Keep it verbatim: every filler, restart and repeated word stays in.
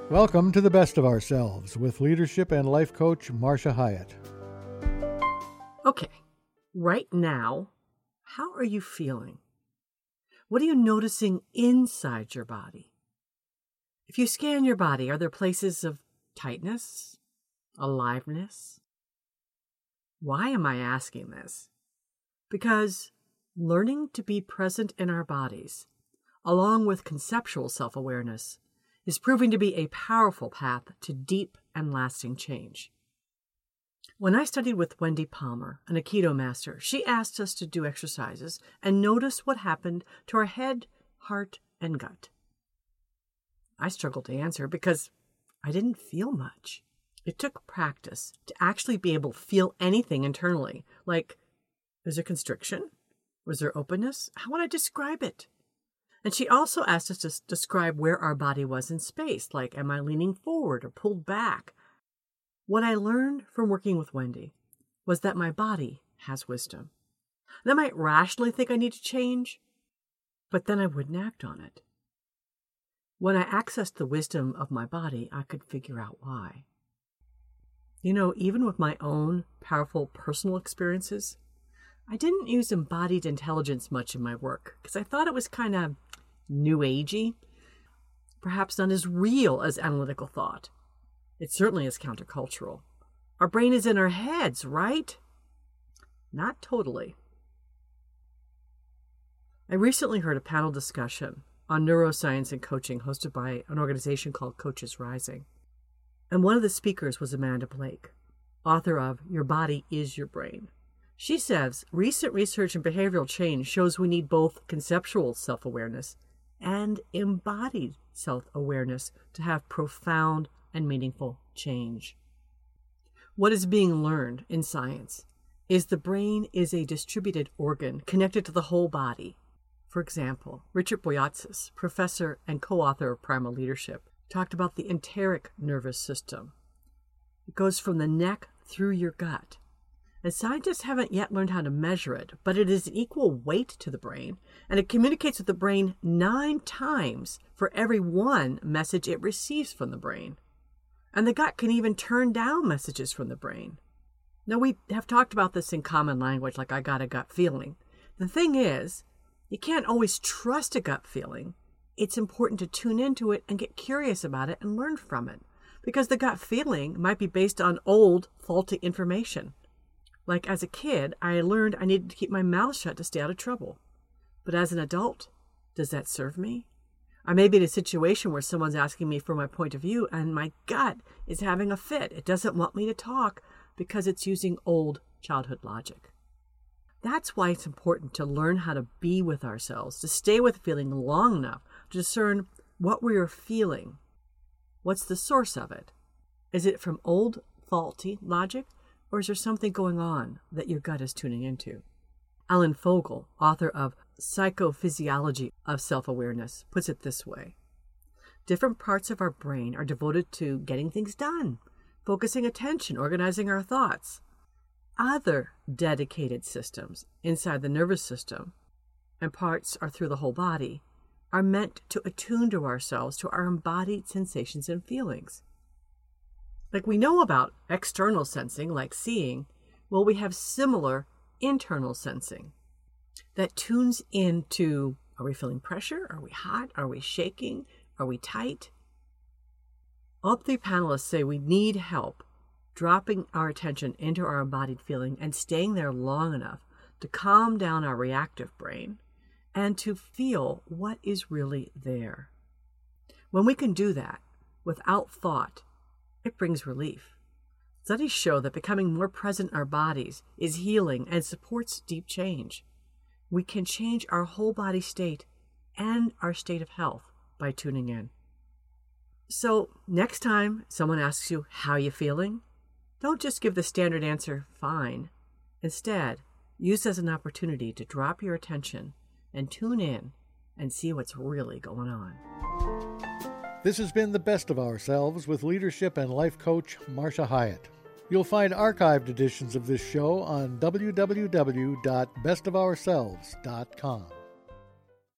Welcome to the Best of Ourselves with leadership and life coach Marsha Hyatt. Okay, right now, how are you feeling? What are you noticing inside your body? If you scan your body, are there places of tightness, aliveness? Why am I asking this? Because learning to be present in our bodies, along with conceptual self-awareness, is proving to be a powerful path to deep and lasting change. When I studied with Wendy Palmer, an Aikido master, she asked us to do exercises and notice what happened to our head, heart, and gut. I struggled to answer because I didn't feel much. It took practice to actually be able to feel anything internally, like, is there constriction? Was there openness? How would I describe it? And she also asked us to describe where our body was in space, like, am I leaning forward or pulled back? What I learned from working with Wendy was that my body has wisdom. And I might rationally think I need to change, but then I wouldn't act on it. When I accessed the wisdom of my body, I could figure out why. You know, even with my own powerful personal experiences, I didn't use embodied intelligence much in my work because I thought it was kind of new agey, perhaps not as real as analytical thought. It certainly is countercultural. Our brain is in our heads, right? Not totally. I recently heard a panel discussion on neuroscience and coaching hosted by an organization called Coaches Rising. And one of the speakers was Amanda Blake, author of Your Body is Your Brain. She says recent research in behavioral change shows we need both conceptual self-awareness and embodied self-awareness to have profound and meaningful change. What is being learned in science is the brain is a distributed organ connected to the whole body. For example, Richard Boyatzis, professor and co-author of Primal Leadership, talked about the enteric nervous system. It goes from the neck through your gut. And scientists haven't yet learned how to measure it, but it is an equal weight to the brain, and it communicates with the brain nine times for every one message it receives from the brain. And the gut can even turn down messages from the brain. Now, we have talked about this in common language, like I got a gut feeling. The thing is, you can't always trust a gut feeling. It's important to tune into it and get curious about it and learn from it, because the gut feeling might be based on old, faulty information. Like as a kid, I learned I needed to keep my mouth shut to stay out of trouble. But as an adult, does that serve me? I may be in a situation where someone's asking me for my point of view and my gut is having a fit. It doesn't want me to talk because it's using old childhood logic. That's why it's important to learn how to be with ourselves, to stay with a feeling long enough to discern what we are feeling. What's the source of it? Is it from old faulty logic? Or is there something going on that your gut is tuning into? Alan Fogel, author of Psychophysiology of Self-Awareness, puts it this way. Different parts of our brain are devoted to getting things done, focusing attention, organizing our thoughts. Other dedicated systems inside the nervous system, and parts are through the whole body, are meant to attune to ourselves, to our embodied sensations and feelings. Like we know about external sensing, like seeing, well, we have similar internal sensing that tunes into, are we feeling pressure? Are we hot? Are we shaking? Are we tight? All three panelists say we need help dropping our attention into our embodied feeling and staying there long enough to calm down our reactive brain and to feel what is really there. When we can do that without thought, it brings relief. Studies show that becoming more present in our bodies is healing and supports deep change. We can change our whole body state and our state of health by tuning in. So next time someone asks you, how you feeling? Don't just give the standard answer, fine. Instead, use it as an opportunity to drop your attention and tune in and see what's really going on. This has been The Best of Ourselves with leadership and life coach Marsha Hyatt. You'll find archived editions of this show on w w w dot best of ourselves dot com.